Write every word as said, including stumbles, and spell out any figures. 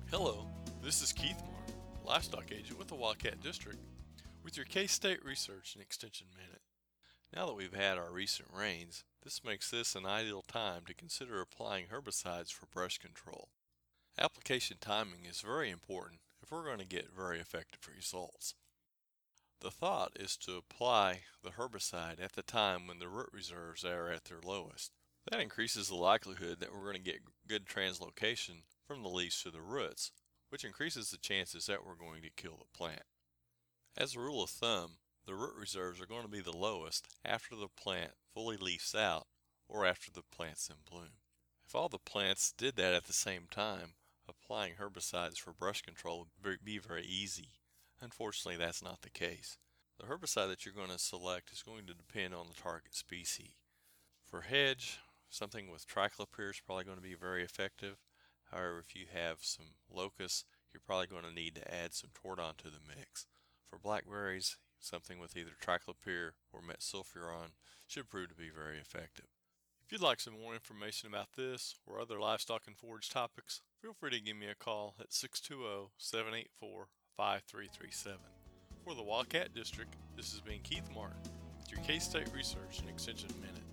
Hello, this is Keith Martin, livestock agent with the Wildcat District, with your K-State Research and Extension Minute. Now that we've had our recent rains, this makes this an ideal time to consider applying herbicides for brush control. Application timing is very important if we're going to get very effective results. The thought is to apply the herbicide at the time when the root reserves are at their lowest. That increases the likelihood that we're going to get good translocation from the leaves to the roots, which increases the chances that we're going to kill the plant. As a rule of thumb, the root reserves are going to be the lowest after the plant fully leaves out or after the plant's in bloom. If all the plants did that at the same time, applying herbicides for brush control would be very easy. Unfortunately, that's not the case. The herbicide that you're going to select is going to depend on the target species. For hedge, something with triclopyr is probably going to be very effective. However, if you have some locusts, you're probably going to need to add some Tordon to the mix. For blackberries, something with either triclopyr or metsulfuron should prove to be very effective. If you'd like some more information about this or other livestock and forage topics, feel free to give me a call at six two zero, seven eight four, five three three seven. For the Wildcat District, this has been Keith Martin with your K-State Research and Extension Minute.